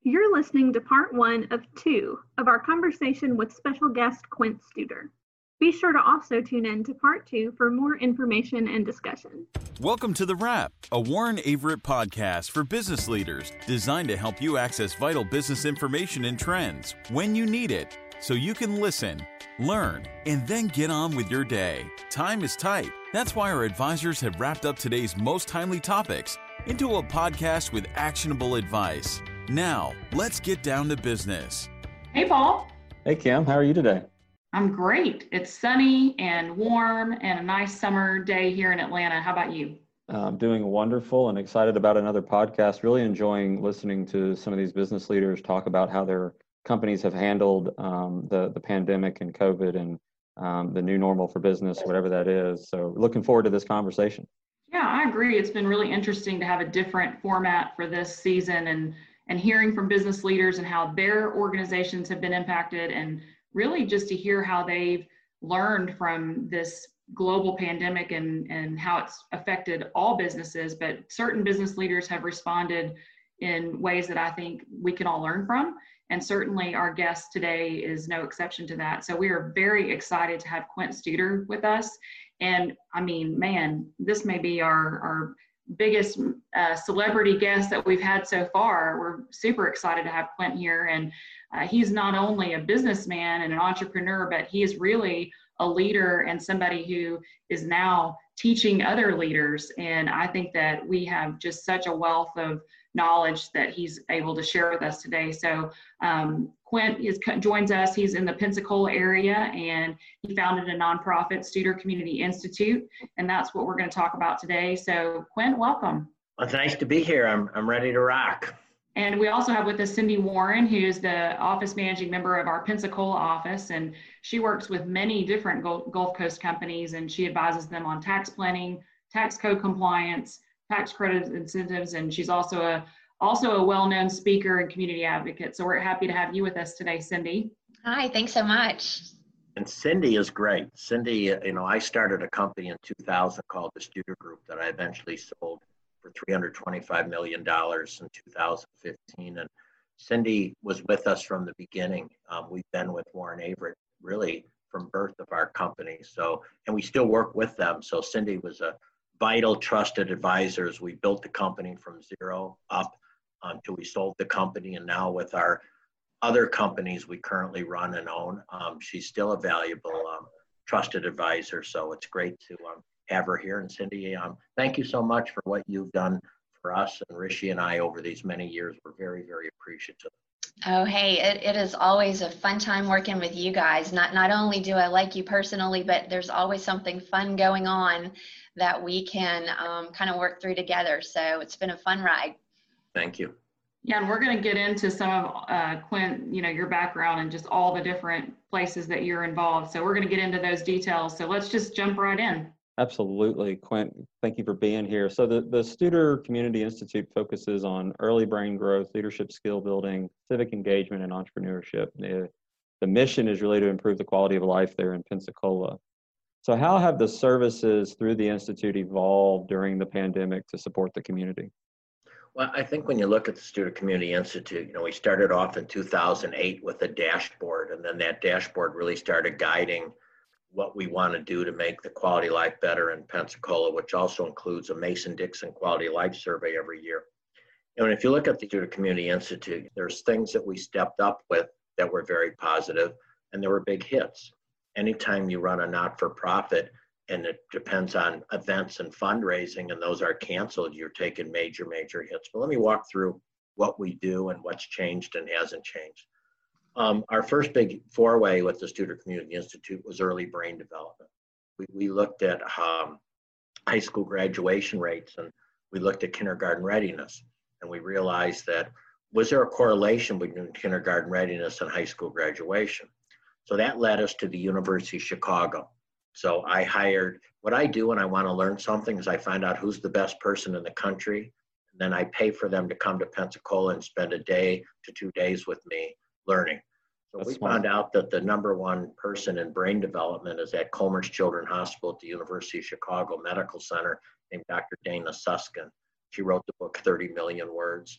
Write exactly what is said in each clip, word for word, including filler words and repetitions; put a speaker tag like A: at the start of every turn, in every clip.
A: You're listening to part one of two of our conversation with special guest Quint Studer. Be sure to also tune in to part two for more information and discussion.
B: Welcome to The Wrap, a Warren Averett podcast for business leaders designed to help you access vital business information and trends when you need it, so you can listen, learn, and then get on with your day. Time is tight. That's why our advisors have wrapped up today's most timely topics into a podcast with actionable advice. Now, let's get down to business.
C: Hey, Paul.
D: Hey, Kim. How are you today?
C: I'm great. It's sunny and warm and a nice summer day here in Atlanta. How about you?
D: I'm doing wonderful and excited about another podcast. Really enjoying listening to some of these business leaders talk about how their companies have handled um, the, the pandemic and COVID and um, the new normal for business, whatever that is. So looking forward to this conversation.
C: Yeah, I agree. It's been really interesting to have a different format for this season and and hearing from business leaders and how their organizations have been impacted, and really just to hear how they've learned from this global pandemic and, and how it's affected all businesses. But certain business leaders have responded in ways that I think we can all learn from. And certainly our guest today is no exception to that. So we are very excited to have Quint Studer with us. And I mean, man, this may be our, our biggest uh, celebrity guest that we've had so far. We're super excited to have Quint here. And uh, he's not only a businessman and an entrepreneur, but he is really a leader and somebody who is now teaching other leaders. And I think that we have just such a wealth of knowledge that he's able to share with us today. So um, Quint is, joins us. He's in the Pensacola area, and he founded a nonprofit, Studer Community Institute, and that's what we're going to talk about today. So Quint, welcome.
E: Well, it's nice to be here. I'm I'm ready to rock.
C: And we also have with us Cindy Warren, who is the office managing member of our Pensacola office, and she works with many different Gulf Coast companies, and she advises them on tax planning, tax code compliance, tax credit incentives, and she's also a also a well-known speaker and community advocate. So we're happy to have you with us today, Cindy.
F: Hi, thanks so much.
E: And Cindy is great. Cindy, you know, I started a company in two thousand called the Studer Group that I eventually sold for three hundred twenty-five million dollars in two thousand fifteen. And Cindy was with us from the beginning. Um, we've been with Warren Averett really from birth of our company. So, and we still work with them. So Cindy was a vital, trusted advisors. We built the company from zero up until we sold the company. And now with our other companies we currently run and own, um, she's still a valuable, um, trusted advisor. So it's great to um, have her here. And Cindy, um, thank you so much for what you've done for us and Rishi and I over these many years. We're very, very appreciative.
F: Oh, hey, it, it is always a fun time working with you guys. Not not only do I like you personally, but there's always something fun going on that we can um, kind of work through together. So it's been a fun ride.
E: Thank you.
C: Yeah, and we're going to get into some of uh, Quint, you know, your background and just all the different places that you're involved. So we're going to get into those details. So let's just jump right in.
D: Absolutely, Quint. Thank you for being here. So the, the Studer Community Institute focuses on early brain growth, leadership skill building, civic engagement, and entrepreneurship. The, the mission is really to improve the quality of life there in Pensacola. So how have the services through the Institute evolved during the pandemic to support the community?
E: Well, I think when you look at the Studer Community Institute, you know, we started off in two thousand eight with a dashboard, and then that dashboard really started guiding what we want to do to make the quality of life better in Pensacola, which also includes a Mason-Dixon quality of life survey every year. And if you look at the Studer Community Institute, there's things that we stepped up with that were very positive, and there were big hits. Anytime you run a not-for-profit, and it depends on events and fundraising, and those are canceled, you're taking major, major hits. But let me walk through what we do and what's changed and hasn't changed. Um, our first big foray with the Studer Community Institute was early brain development. We, we looked at um, high school graduation rates, and we looked at kindergarten readiness, and we realized that was there a correlation between kindergarten readiness and high school graduation? So that led us to the University of Chicago. So I hired, what I do when I want to learn something is I find out who's the best person in the country, and then I pay for them to come to Pensacola and spend a day to two days with me learning. So
D: That's
E: we
D: smart.
E: found out that the number one person in brain development is at Comer's Children's Hospital at the University of Chicago Medical Center named Doctor Dana Susskind. She wrote the book thirty million words.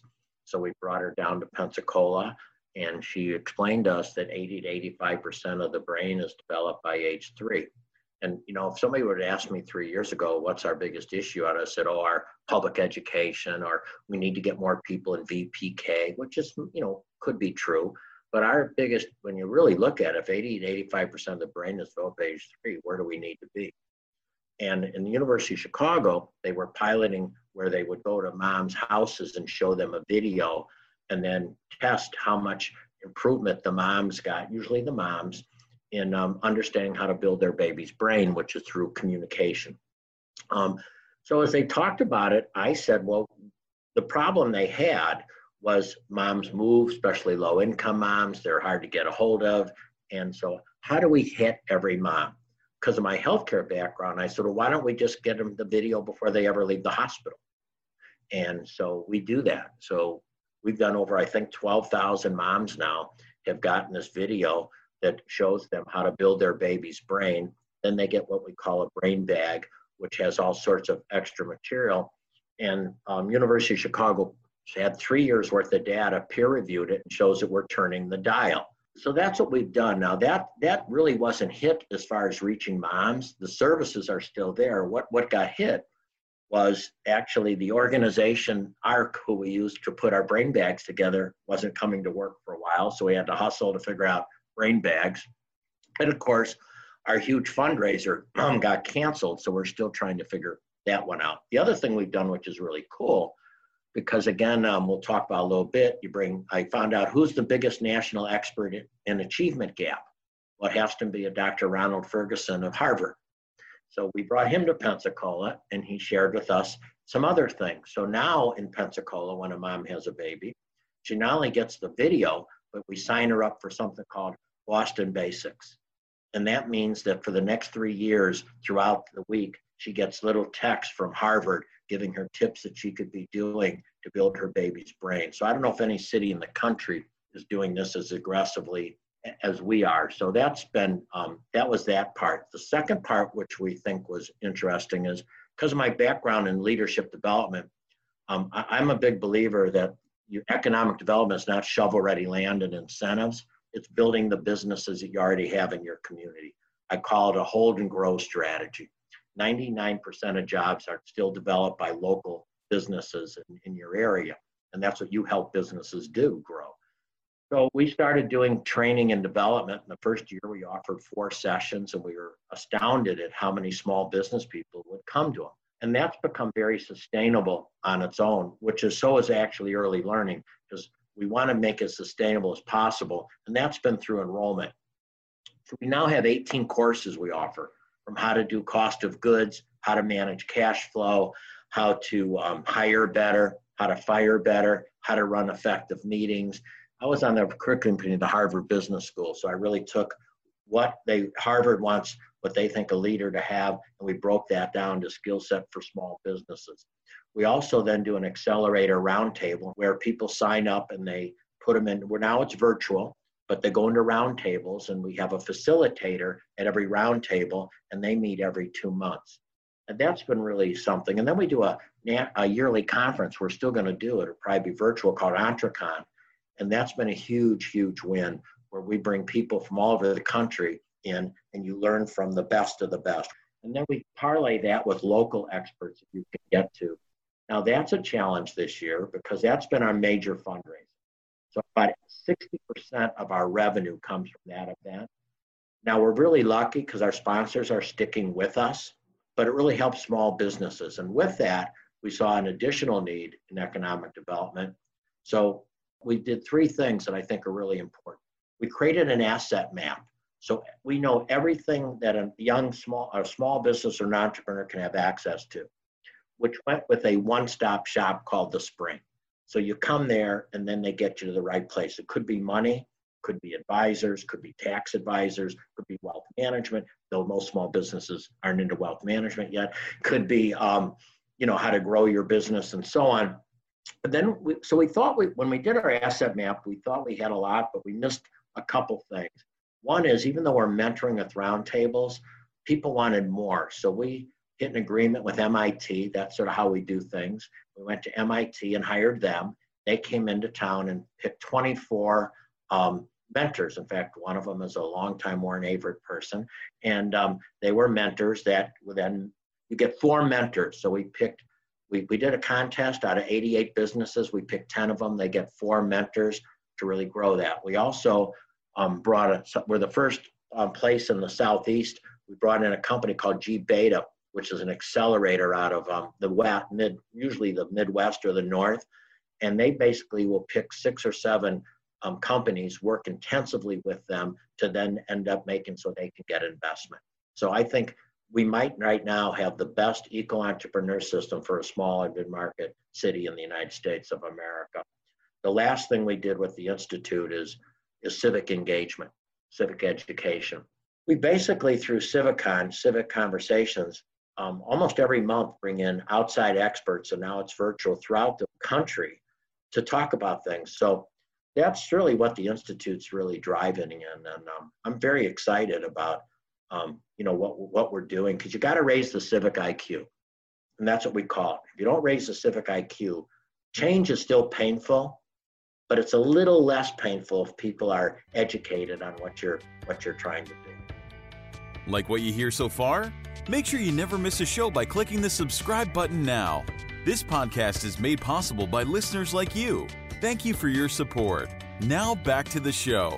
E: So we brought her down to Pensacola, and she explained to us that eighty to eighty-five percent of the brain is developed by age three. And, you know, if somebody would have asked me three years ago, what's our biggest issue? I'd have said, oh, our public education, or we need to get more people in V P K, which is, you know, could be true. But our biggest, when you really look at it, if eighty to eighty-five percent of the brain is developed by age three, where do we need to be? And in the University of Chicago, they were piloting where they would go to moms' houses and show them a video and then test how much improvement the moms got, usually the moms, in um, understanding how to build their baby's brain, which is through communication. Um, so as they talked about it, I said, well, the problem they had was moms move, especially low-income moms. They're hard to get a hold of. And so how do we hit every mom? Because of my healthcare background, I said, well, why don't we just get them the video before they ever leave the hospital? And so we do that. So we've done over, I think, twelve thousand moms now have gotten this video that shows them how to build their baby's brain. Then they get what we call a brain bag, which has all sorts of extra material. And um, University of Chicago had three years worth of data, peer reviewed it, and shows that we're turning the dial. So that's what we've done. Now that that really wasn't hit as far as reaching moms. The services are still there. What what got hit was actually the organization, ARC, who we used to put our brain bags together, wasn't coming to work for a while. So we had to hustle to figure out brain bags. And of course, our huge fundraiser um, got canceled. So we're still trying to figure that one out. The other thing we've done, which is really cool, because again, um, we'll talk about a little bit, you bring, I found out who's the biggest national expert in, in achievement gap. Well, it has to be a Doctor Ronald Ferguson of Harvard. So we brought him to Pensacola and he shared with us some other things. So now in Pensacola, when a mom has a baby, she not only gets the video, but we sign her up for something called Boston Basics. And that means that for the next three years throughout the week, she gets little texts from Harvard giving her tips that she could be doing to build her baby's brain. So I don't know if any city in the country is doing this as aggressively as we are. So that's been, um, that was that part. The second part, which we think was interesting, is because of my background in leadership development, um, I, I'm a big believer that you, economic development is not shovel-ready land and incentives. It's building the businesses that you already have in your community. I call it a hold and grow strategy. ninety-nine percent of jobs are still developed by local businesses in, in your area. And that's what you help businesses do, grow. So we started doing training and development. In the first year, we offered four sessions and we were astounded at how many small business people would come to them. And that's become very sustainable on its own, which is so is actually early learning, because we want to make it sustainable as possible. And that's been through enrollment. So we now have eighteen courses we offer, from how to do cost of goods, how to manage cash flow, how to um, hire better, how to fire better, how to run effective meetings. I was on the curriculum committee of the Harvard Business School, so I really took what they Harvard wants, what they think a leader to have, and we broke that down to skill set for small businesses. We also then do an accelerator roundtable where people sign up and they put them in, well, now it's virtual, but they go into roundtables and we have a facilitator at every roundtable and they meet every two months. And that's been really something. And then we do a, a yearly conference. We're still going to do it. It'll probably be virtual, called EntreCon. And that's been a huge, huge win, where we bring people from all over the country in and you learn from the best of the best. And then we parlay that with local experts that you can get to. Now that's a challenge this year because that's been our major fundraiser. So about sixty percent of our revenue comes from that event. Now we're really lucky because our sponsors are sticking with us, but it really helps small businesses. And with that, we saw an additional need in economic development. So we did three things that I think are really important. We created an asset map. So we know everything that a young, small, or small business or an entrepreneur can have access to, which went with a one-stop shop called The Spring. So you come there and then they get you to the right place. It could be money, could be advisors, could be tax advisors, could be wealth management, though most small businesses aren't into wealth management yet. Could be, um, you know, how to grow your business and so on. But then, we, so we thought we, when we did our asset map, we thought we had a lot, but we missed a couple things. One is, even though we're mentoring with roundtables, people wanted more. So we hit an agreement with M I T. That's sort of how we do things. We went to M I T and hired them. they came into town and picked twenty-four um, mentors. In fact, one of them is a longtime Warren Averett person. And um, they were mentors that then you get four mentors. So we picked, we, we did a contest out of eighty-eight businesses. We picked ten of them. They get four mentors to really grow that. We also um, brought it, we're the first um, place in the Southeast. We brought in a company called G Beta, which is an accelerator out of um, the west, mid, usually the Midwest or the North. And they basically will pick six or seven um, companies, work intensively with them to then end up making so they can get investment. So I think we might right now have the best eco-entrepreneur system for a small and mid-market city in the United States of America. The last thing we did with the Institute is, is civic engagement, civic education. We basically, through Civicon, Civic Conversations, um, almost every month bring in outside experts, and now it's virtual throughout the country to talk about things. So that's really what the Institute's really driving in. And um, I'm very excited about, um, you know, what, what we're doing, because you got to raise the civic I Q. And that's what we call it. If you don't raise the civic I Q, change is still painful, but it's a little less painful if people are educated on what you're, what you're trying to do.
B: Like what you hear so far? Make sure you never miss a show by clicking the subscribe button now. This podcast is made possible by listeners like you. Thank you for your support. Now back to the show.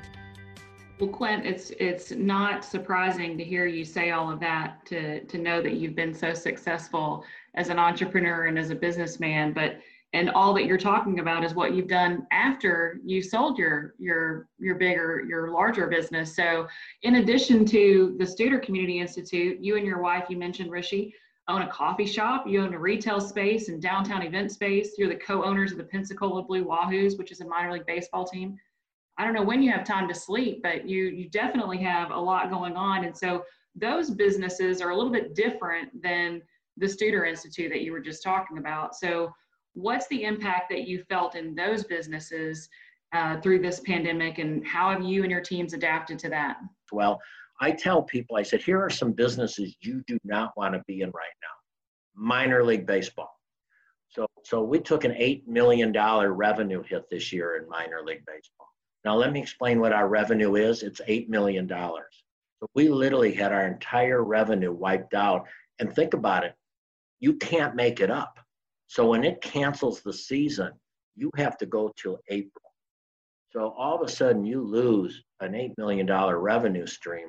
C: Well, Quint, it's it's not surprising to hear you say all of that, to to know that you've been so successful as an entrepreneur and as a businessman, but and all that you're talking about is what you've done after you sold your your your bigger, your larger business. So in addition to the Studer Community Institute, you and your wife, you mentioned, Rishi, own a coffee shop, you own a retail space and downtown event space. You're the co-owners of the Pensacola Blue Wahoos, which is a minor league baseball team. I don't know when you have time to sleep, but you you definitely have a lot going on. And so those businesses are a little bit different than the Studer Institute that you were just talking about. So what's the impact that you felt in those businesses uh, through this pandemic, and how have you and your teams adapted to that?
E: Well, I tell people, I said, here are some businesses you do not want to be in right now. Minor league baseball. So, so we took an eight million dollars revenue hit this year in minor league baseball. Now, let me explain what our revenue is. It's eight million dollars. So we literally had our entire revenue wiped out. And think about it, you can't make it up. So when it cancels the season, you have to go till April. So all of a sudden you lose an eight million dollars revenue stream.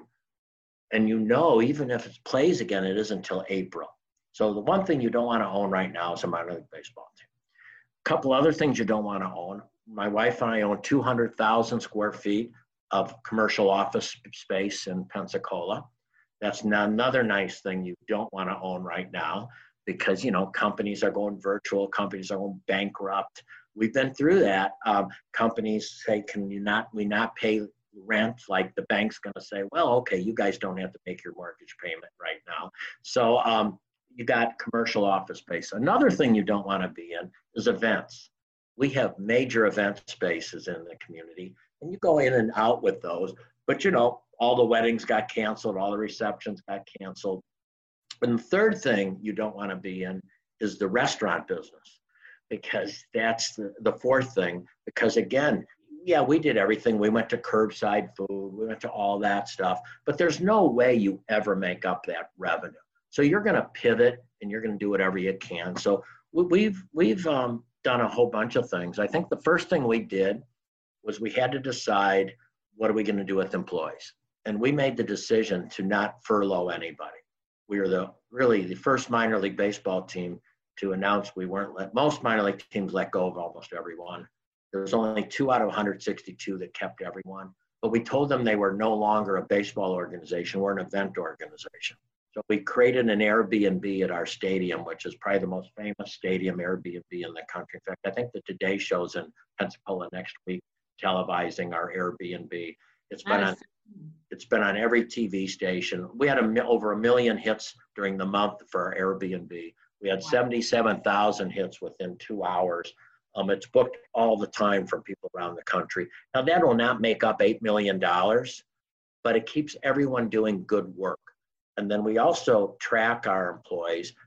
E: And you know, even if it plays again, it isn't until April. So the one thing you don't want to own right now is a minor league baseball team. A couple other things you don't want to own. My wife and I own two hundred thousand square feet of commercial office space in Pensacola. That's another nice thing you don't want to own right now, because, you know, companies are going virtual, companies are going bankrupt. We've been through that. Um, companies say, can you not, we not pay rent? Like the bank's going to say, well, okay, you guys don't have to make your mortgage payment right now. So um, you got commercial office space. Another thing you don't want to be in is events. We have major event spaces in the community, and you go in and out with those. But, you know, all the weddings got canceled, all the receptions got canceled. And the third thing you don't want to be in is the restaurant business, because that's the, the fourth thing. Because again, yeah, we did everything. We went to curbside food, we went to all that stuff, but there's no way you ever make up that revenue. So you're going to pivot and you're going to do whatever you can. So we've, we've um, done a whole bunch of things. I think the first thing we did was we had to decide, what are we going to do with employees? And we made the decision to not furlough anybody. We were the really the first minor league baseball team to announce we weren't let, most minor league teams let go of almost everyone. There was only two out of one hundred sixty-two that kept everyone, but we told them they were no longer a baseball organization, we're an event organization. So we created an Airbnb at our stadium, which is probably the most famous stadium Airbnb in the country. In fact, I think the Today Show's in Pensacola next week televising our Airbnb. It's been on It's been on every T V station. We had a, over a million hits during the month for our Airbnb. We had seventy-seven thousand hits within two hours. Um, it's booked all the time from people around the country. Now, that will not make up eight million dollars, but it keeps everyone doing good work. And then we also track our employees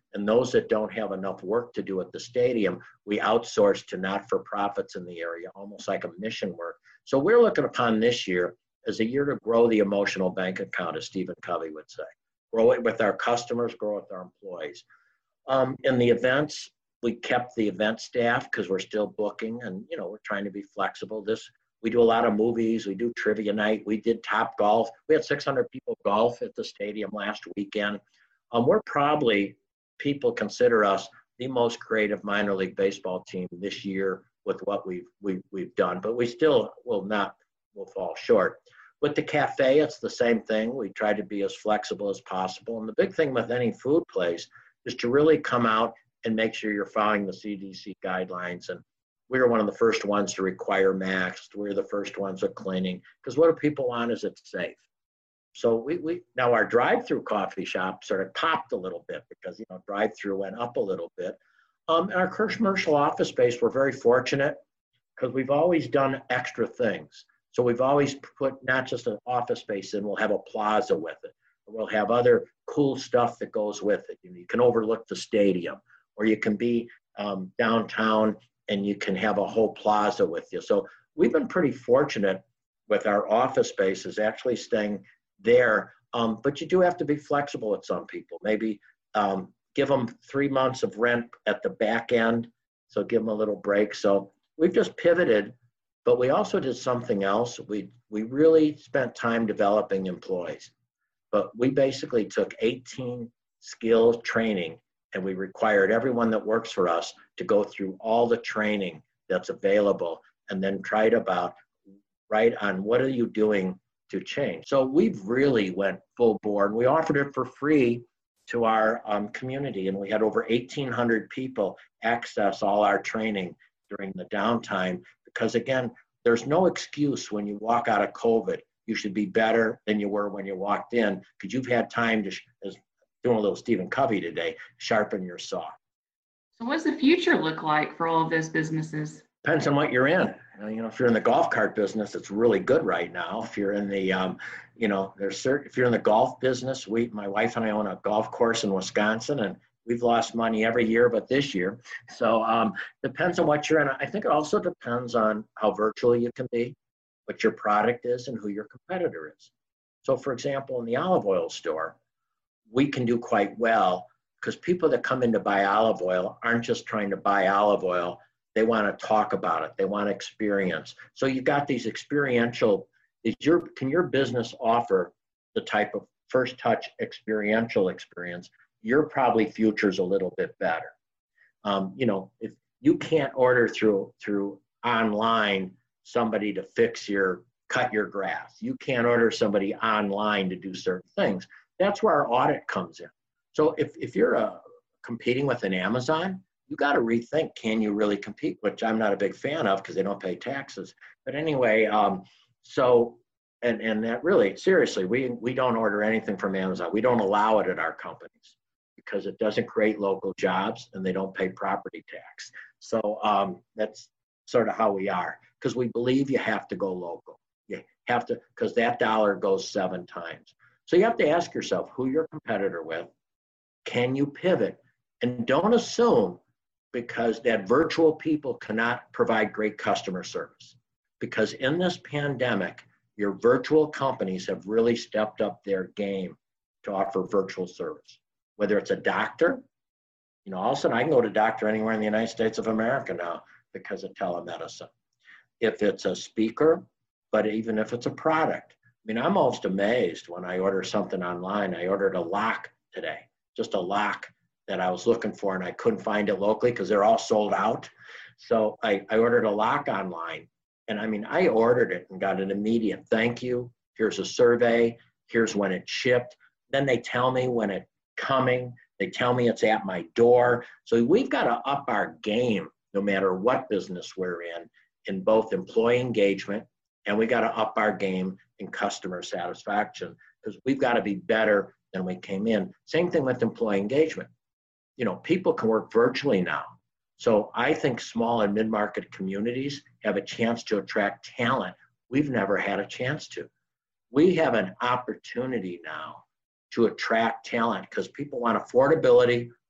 E: And those that don't have enough work to do at the stadium, we outsource to not-for-profits in the area, almost like a mission work. So we're looking upon this year as a year to grow the emotional bank account, as Stephen Covey would say. Grow it with our customers, grow it with our employees. Um, in the events, we kept the event staff because we're still booking, and you know we're trying to be flexible. This we do a lot of movies, we do trivia night, we did Top Golf. We had six hundred people golf at the stadium last weekend. Um, we're probably, people consider us the most creative minor league baseball team this year with what we've we've, we've done, but we still will not will fall short. With the cafe, it's the same thing. We try to be as flexible as possible, and the big thing with any food place is to really come out and make sure you're following the C D C guidelines. And we were one of the first ones to require masks. We were the first ones with cleaning, because what do people want is it's safe. So we, we now our drive-through coffee shop sort of popped a little bit because, you know, drive-through went up a little bit. Um, and our commercial office space, we're very fortunate because we've always done extra things. So we've always put not just an office space in, we'll have a plaza with it. We'll have other cool stuff that goes with it. You know, you can overlook the stadium, or you can be um, downtown and you can have a whole plaza with you. So we've been pretty fortunate with our office spaces actually staying there. Um, but you do have to be flexible with some people. Maybe um, give them three months of rent at the back end. So give them a little break. So we've just pivoted, but we also did something else. We, we really spent time developing employees, but we basically took eighteen skill training, and we required everyone that works for us to go through all the training that's available and then tried about right on what are you doing to change. So we've really went full board. We offered it for free to our um, community, and we had over eighteen hundred people access all our training during the downtime, because again, there's no excuse when you walk out of COVID, you should be better than you were when you walked in, because you've had time to, as doing a little Stephen Covey today, sharpen your saw.
C: So what does the future look like for all of those businesses?
E: Depends on what you're in. You know, if you're in the golf cart business, it's really good right now. If you're in the, um, you know, there's certain, if you're in the golf business, we, my wife and I own a golf course in Wisconsin, and we've lost money every year, but this year. So um, depends on what you're in. I think it also depends on how virtual you can be, what your product is, and who your competitor is. So for example, in the olive oil store, we can do quite well because people that come in to buy olive oil aren't just trying to buy olive oil. They want to talk about it. They want experience. So you've got these experiential, is your, can your business offer the type of first touch experiential experience? Your probably future's a little bit better. Um, you know, if you can't order through, through online somebody to fix your, cut your grass. You can't order somebody online to do certain things. That's where our audit comes in. So if, if you're uh, competing with an Amazon, you got to rethink, can you really compete? Which I'm not a big fan of because they don't pay taxes. But anyway, um, so, and, and that really, seriously, we, we don't order anything from Amazon. We don't allow it at our companies because it doesn't create local jobs and they don't pay property tax. So um, that's sort of how we are, because we believe you have to go local. You have to, because that dollar goes seven times. So you have to ask yourself who you're competitor with. Can you pivot? And don't assume because that virtual people cannot provide great customer service. Because in this pandemic, your virtual companies have really stepped up their game to offer virtual service. Whether it's a doctor, you know, all of a sudden I can go to a doctor anywhere in the United States of America now because of telemedicine. If it's a speaker, but even if it's a product. I mean, I'm almost amazed when I order something online. I ordered a lock today, just a lock that I was looking for, and I couldn't find it locally because they're all sold out. So I, I ordered a lock online, and I mean, I ordered it and got an immediate thank you. Here's a survey. Here's when it shipped. Then they tell me when it's coming. They tell me it's at my door. So we've got to up our game no matter what business we're in, in both employee engagement, and we got to up our game in customer satisfaction, because we've got to be better than we came in. Same thing with employee engagement. You know, people can work virtually now. So I think small and mid-market communities have a chance to attract talent we've never had a chance to. We have an opportunity now to attract talent because people want affordability,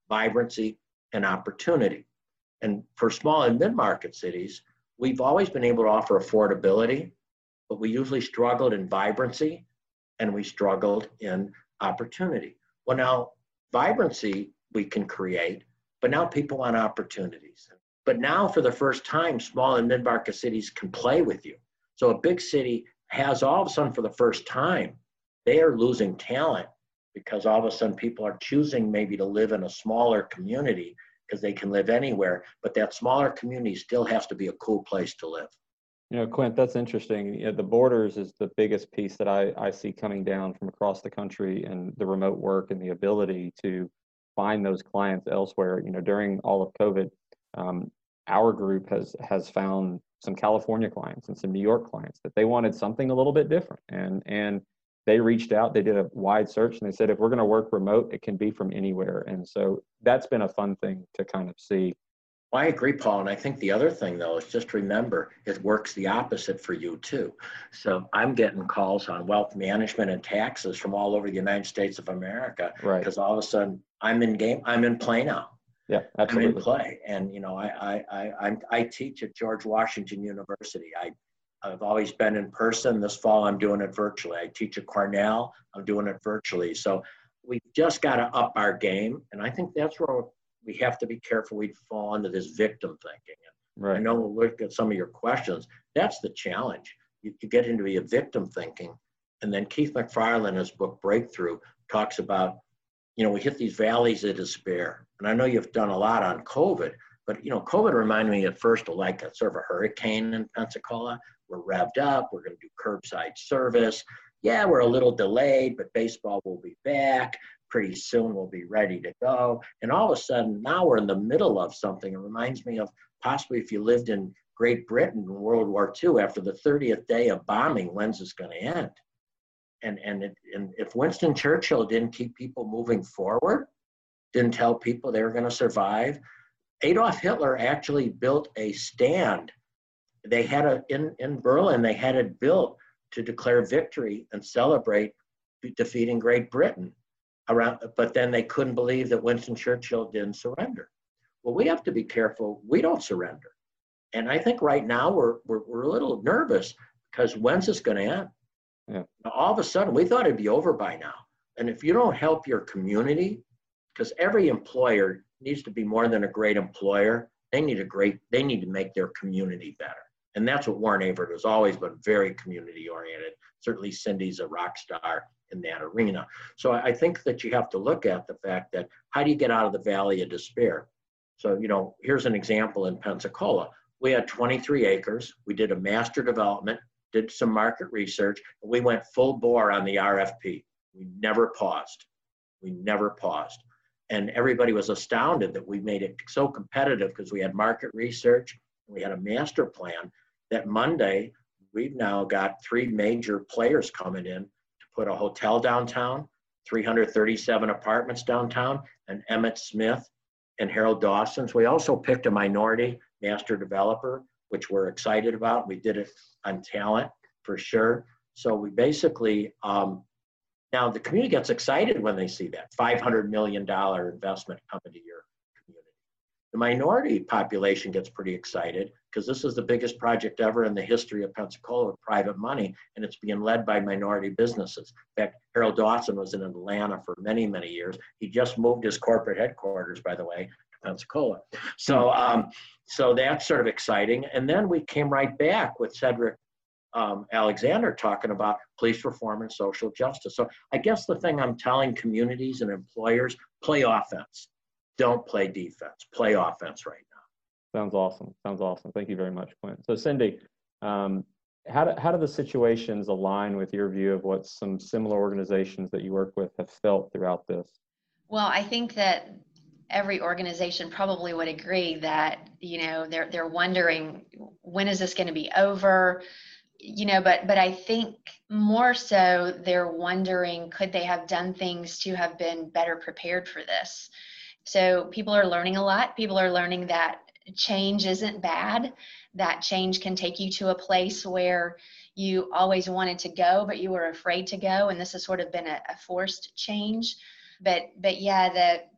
E: vibrancy, and opportunity. And for small and mid-market cities, we've always been able to offer affordability, but we usually struggled in vibrancy and we struggled in opportunity. Well, now vibrancy we can create, but now people want opportunities. But now for the first time, small and mid-market cities can play with you. So a big city has all of a sudden for the first time, they are losing talent because all of a sudden people are choosing maybe to live in a smaller community because they can live anywhere, but that smaller community still has to be a cool place to live.
D: You know, Quint, that's interesting. You know, the borders is the biggest piece that I, I see coming down from across the country, and the remote work and the ability to find those clients elsewhere. You know, during all of COVID, um, our group has has found some California clients and some New York clients that they wanted something a little bit different. And and they reached out, they did a wide search, and they said, if we're going to work remote, it can be from anywhere. And so that's been a fun thing to kind of see.
E: Well, I agree, Paul. And I think the other thing, though, is just remember, it works the opposite for you, too. So I'm getting calls on wealth management and taxes from all over the United States of America.
D: Right.
E: Because all of a sudden, I'm in game, I'm in play now.
D: Yeah, absolutely.
E: I'm in play. And, you know, I, I, I, I, I teach at George Washington University. I, I've always been in person. This fall, I'm doing it virtually. I teach at Cornell. I'm doing it virtually. So we've just got to up our game. And I think that's where we have to be careful we fall into this victim thinking.
D: Right.
E: I know we'll look at some of your questions. That's the challenge. You, you get into a victim thinking. And then Keith McFarland, in his book Breakthrough, talks about, you know, we hit these valleys of despair. And I know you've done a lot on COVID, but, you know, COVID reminded me at first of like a sort of a hurricane in Pensacola. We're revved up. We're going to do curbside service. Yeah, we're a little delayed, but baseball will be back. Pretty soon we'll be ready to go. And all of a sudden, now we're in the middle of something. It reminds me of possibly if you lived in Great Britain in World War Two, after the thirtieth day of bombing, when's this going to end? And, and, it, and if Winston Churchill didn't keep people moving forward, didn't tell people they were going to survive, Adolf Hitler actually built a stand. They had a, in, in Berlin, they had it built to declare victory and celebrate defeating Great Britain. Around, but then they couldn't believe that Winston Churchill didn't surrender. Well, we have to be careful. We don't surrender. And I think right now we're, we're, we're a little nervous because when's this going to end?
D: Yeah.
E: Now, all of a sudden, we thought it'd be over by now. And if you don't help your community, because every employer needs to be more than a great employer, they need a great, they need to make their community better. And that's what Warren Averett has always been, very community oriented. Certainly Cindy's a rock star in that arena. So I think that you have to look at the fact that how do you get out of the valley of despair? So, you know, here's an example in Pensacola. We had twenty-three acres. We did a master development, did some market research, and we went full bore on the R F P. We never paused. We never paused. And everybody was astounded that we made it so competitive because we had market research, and we had a master plan that Monday, we've now got three major players coming in to put a hotel downtown, three hundred thirty-seven apartments downtown, and Emmett Smith and Harold Dawson's. We also picked a minority master developer, which we're excited about. We did it on talent for sure. So we basically, um, now the community gets excited when they see that five hundred million dollars investment coming to your community. The minority population gets pretty excited because this is the biggest project ever in the history of Pensacola with private money, and it's being led by minority businesses. In fact, Harold Dawson was in Atlanta for many, many years. He just moved his corporate headquarters, by the way, to Pensacola. So, um, so that's sort of exciting. And then we came right back with Cedric um, Alexander talking about police reform and social justice. So I guess the thing I'm telling communities and employers, play offense. Don't play defense. Play offense right now.
D: Sounds awesome. Sounds awesome. Thank you very much, Quint. So Cindy, um, how do, how do the situations align with your view of what some similar organizations that you work with have felt throughout this?
F: Well, I think that every organization probably would agree that, you know, they're they're wondering, when is this going to be over? You know, but but I think more so they're wondering, could they have done things to have been better prepared for this? So people are learning a lot. People are learning that change isn't bad, that change can take you to a place where you always wanted to go, but you were afraid to go. And this has sort of been a, a forced change. But but yeah, the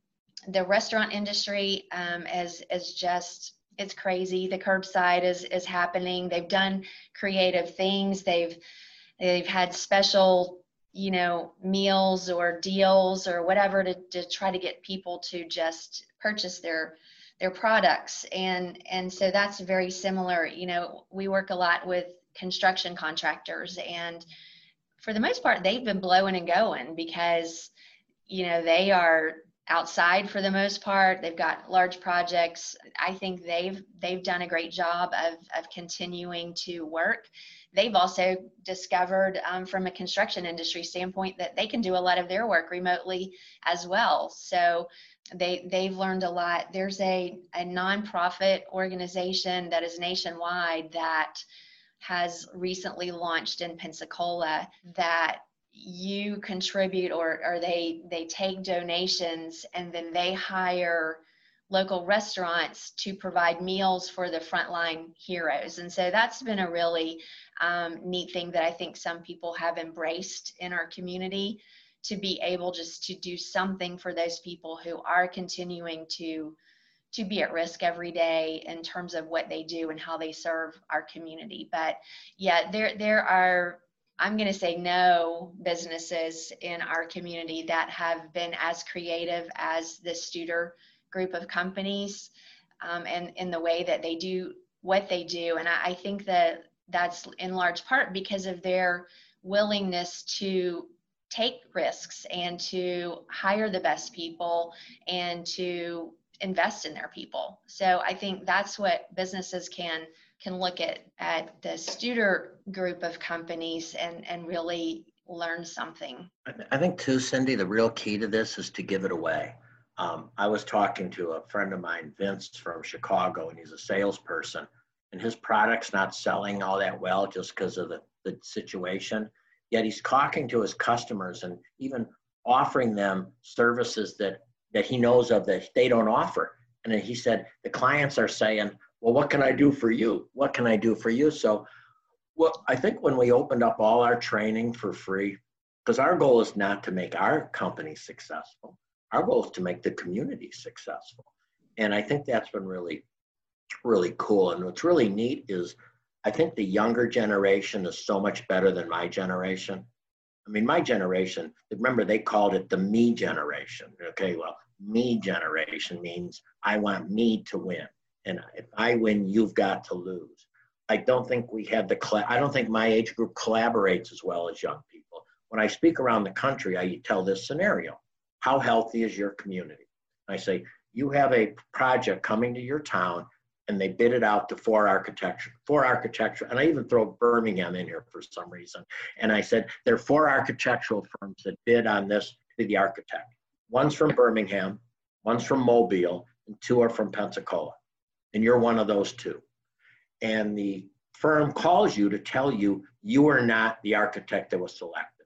F: the restaurant industry um, is, is just, it's crazy. The curbside is, is happening. They've done creative things. They've, they've had special, you know, meals or deals or whatever to, to try to get people to just purchase their their products. And and so that's very similar. You know, we work a lot with construction contractors, and for the most part, they've been blowing and going because, you know, they are outside for the most part. They've got large projects. I think they've they've done a great job of of continuing to work. They've also discovered um, from a construction industry standpoint that they can do a lot of their work remotely as well. So they, they've learned a lot. There's a, a nonprofit organization that is nationwide that has recently launched in Pensacola that you contribute or, or they, they take donations and then they hire local restaurants to provide meals for the frontline heroes. And so that's been a really um, neat thing that I think some people have embraced in our community, to be able just to do something for those people who are continuing to to be at risk every day in terms of what they do and how they serve our community. But yeah, there there are, I'm going to say, no businesses in our community that have been as creative as the Studer group of companies um, and in the way that they do what they do. And I, I think that that's in large part because of their willingness to take risks and to hire the best people and to invest in their people. So I think that's what businesses can can look at at the Studer group of companies and and really learn something.
E: I think too, Cindy, the real key to this is to give it away. Um, I was talking to a friend of mine, Vince from Chicago, and he's a salesperson, and his product's not selling all that well just because of the, the situation. Yet he's talking to his customers and even offering them services that, that he knows of that they don't offer. And then he said, the clients are saying, well, what can I do for you? What can I do for you? So, well, I think when we opened up all our training for free, because our goal is not to make our company successful. Our goal is to make the community successful. And I think that's been really, really cool. And what's really neat is I think the younger generation is so much better than my generation. I mean, my generation, remember they called it the me generation. Okay, well, me generation means I want me to win. And if I win, you've got to lose. I don't think we have the, I don't think my age group collaborates as well as young people. When I speak around the country, I tell this scenario. How healthy is your community? I say, you have a project coming to your town and they bid it out to four architecture, four architecture, and I even throw Birmingham in here for some reason. And I said, there are four architectural firms that bid on this to the architect. One's from Birmingham, one's from Mobile, and two are from Pensacola. And you're one of those two. And the firm calls you to tell you you are not the architect that was selected.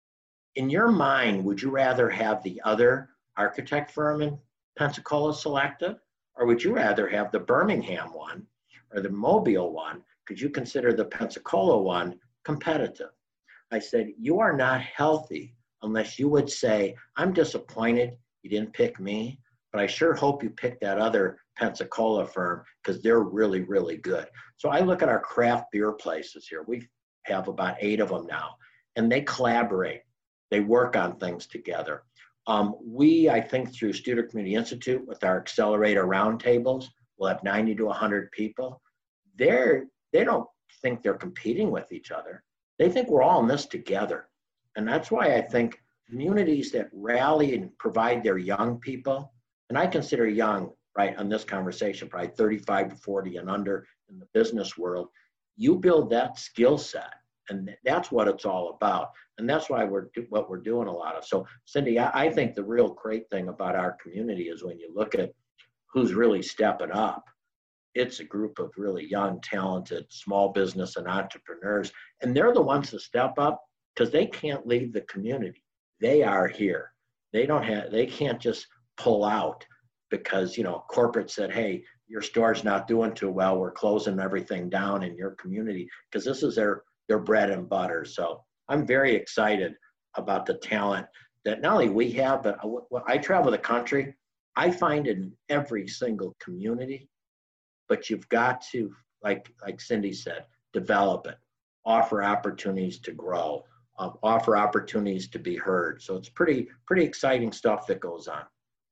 E: In your mind, would you rather have the other architect firm in Pensacola selected? Or would you rather have the Birmingham one or the Mobile one? Could you consider the Pensacola one competitive? I said, you are not healthy unless you would say, I'm disappointed you didn't pick me, but I sure hope you picked that other Pensacola firm because they're really, really good. So I look at our craft beer places here. We have about eight of them now, and they collaborate. They work on things together. Um, we, I think through Studer Community Institute with our accelerator roundtables, we'll have ninety to one hundred people. They're, they don't think they're competing with each other. They think we're all in this together. And that's why I think communities that rally and provide their young people, and I consider young, right, on this conversation, probably thirty-five to forty and under in the business world, you build that skill set. And that's what it's all about. And that's why we're do, what we're doing a lot of. So Cindy, I, I think the real great thing about our community is when you look at who's really stepping up, it's a group of really young, talented, small business and entrepreneurs. And they're the ones to step up because they can't leave the community. They are here. They don't have, they can't just pull out because, you know, corporate said, hey, your store's not doing too well. We're closing everything down in your community because this is their their bread and butter. So I'm very excited about the talent that not only we have, but I travel the country I find it in every single community, but you've got to, like, like Cindy said, develop it, offer opportunities to grow, um, offer opportunities to be heard. So it's pretty, pretty exciting stuff that goes on.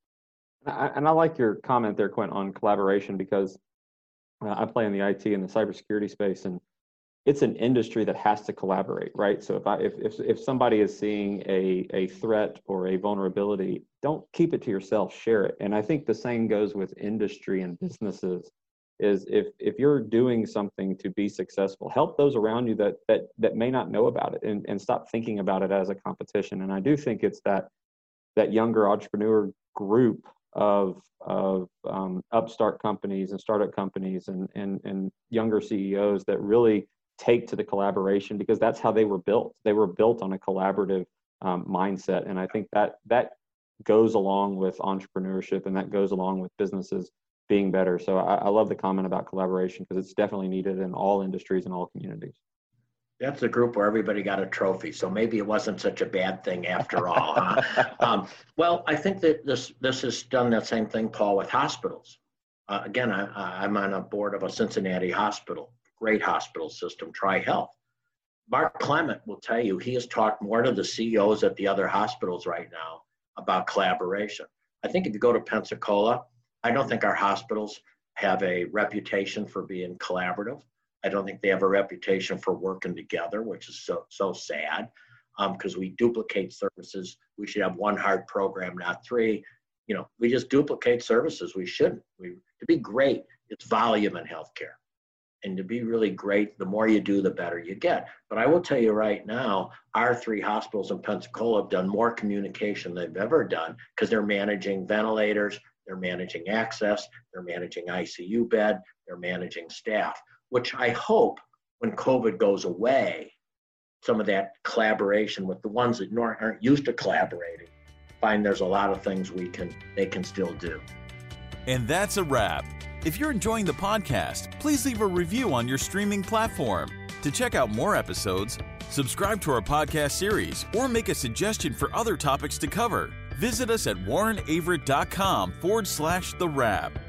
D: And I like your comment there, Quint, on collaboration, because uh, I play in the I T and the cybersecurity space, and it's an industry that has to collaborate, right? So if I if if, if somebody is seeing a a threat or a vulnerability, don't keep it to yourself, share it. And I think the same goes with industry and businesses. Is if if you're doing something to be successful, help those around you that that that may not know about it, and and stop thinking about it as a competition. And I do think it's that that younger entrepreneur group of of um, upstart companies and startup companies and and and younger C E Os that really take to the collaboration, because that's how they were built. They were built on a collaborative um, mindset, and I think that that goes along with entrepreneurship, and that goes along with businesses being better. So I, I love the comment about collaboration, because it's definitely needed in all industries and all communities.
E: That's a group where everybody got a trophy, so maybe it wasn't such a bad thing after all. Huh? um, well, I think that this this has done that same thing, Paul, with hospitals. Uh, again, I, I'm on a board of a Cincinnati hospital, great hospital system, Tri-Health. Mark Clement will tell you he has talked more to the C E Os at the other hospitals right now about collaboration. I think if you go to Pensacola, I don't think our hospitals have a reputation for being collaborative. I don't think they have a reputation for working together, which is so so sad, because um, we duplicate services. We should have one heart program, not three. You know, we just duplicate services. We shouldn't. We, to be great, it's volume in healthcare. And to be really great, the more you do, the better you get. But I will tell you right now, our three hospitals in Pensacola have done more communication than they've ever done, because they're managing ventilators, they're managing access, they're managing I C U bed, they're managing staff, which I hope when COVID goes away, some of that collaboration with the ones that aren't used to collaborating, find there's a lot of things we can they can still do.
B: And that's a wrap. If you're enjoying the podcast, please leave a review on your streaming platform. To check out more episodes, subscribe to our podcast series, or make a suggestion for other topics to cover, visit us at warren averett dot com forward slash the wrap.